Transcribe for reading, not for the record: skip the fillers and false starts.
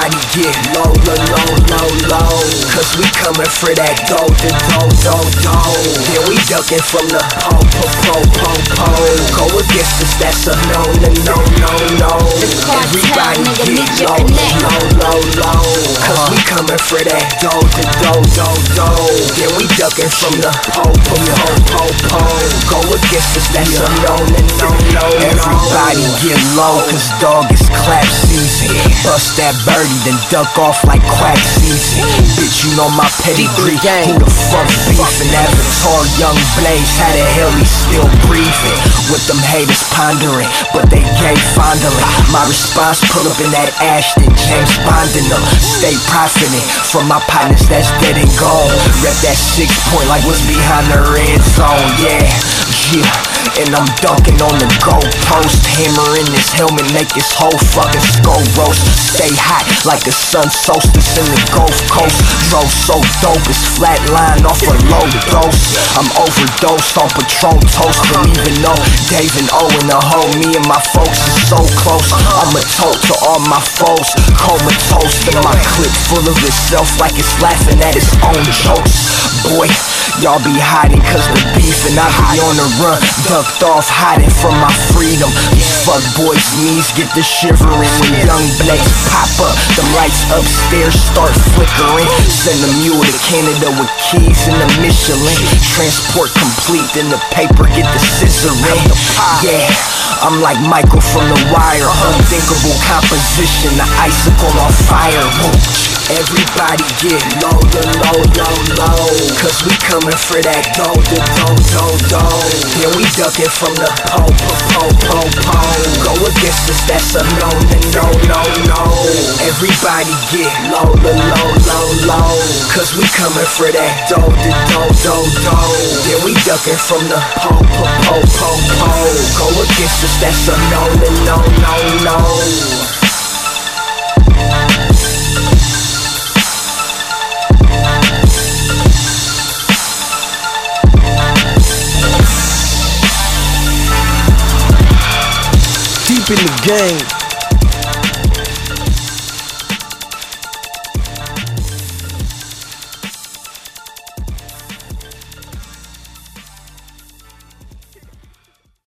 Everybody get low, low, low, low, low. Cause we coming for that dough, the dough, dough, dough. Yeah, we ducking from the po, po, po, po, po. Go against us, that's a no, no, no, no, no. Everybody get low, low, low, low. Cause we coming for that dough, the dough, dough, dough. Yeah, we ducking from the po, po, po, po, po. Go against us, that's a no, no, no, no. Everybody get low, cause dog is clap season. Bust that birdie, then duck off like quack season. Bitch, you know my pedigree. Who the fuck beefin'? Avatar, young Blaze, how the hell he still breathing? With them haters pondering, but they gay fondling. My response, pull up in that Ashton, James Bondin' them. Stay profiting from my partners that's dead and gone. Rep that 6 point like what's behind the red zone, yeah. And I'm dunking on the goalpost. Hammer in this helmet, make his whole fucking skull roast. Stay hot like a sun solstice in the Gulf Coast. Drove so dope, it's flatline off a low dose. I'm overdosed on Patron toast. And even though Dave and Owen are home, me and my folks is so close. I'm a toast to all my foes, comatose. And my clip full of itself like it's laughing at its own jokes. Boy, y'all be hiding cause the beef, and I be on the run, ducked off, hiding from my freedom. These fuck boys' knees get the shivering when young Blaze pop up. Them lights upstairs start flickering. Send a mule to Canada with keys and a Michelin. Transport complete, then the paper get the scissoring. Yeah, I'm like Michael from The Wire. Unthinkable composition, the icicle on fire. Everybody get low, low, low, low. Cause we coming for that dough, the dough, dough, dough. Yeah, we ducking from the po, po, po, po, po. Go against us, that's a no, no, no, no. Everybody get low, low, low, low, low. Cause we coming for that dough, the dough, dough, dough. Yeah, we ducking from the po, po, po, po, po. Go against us, that's a no, no, no, no. In the game.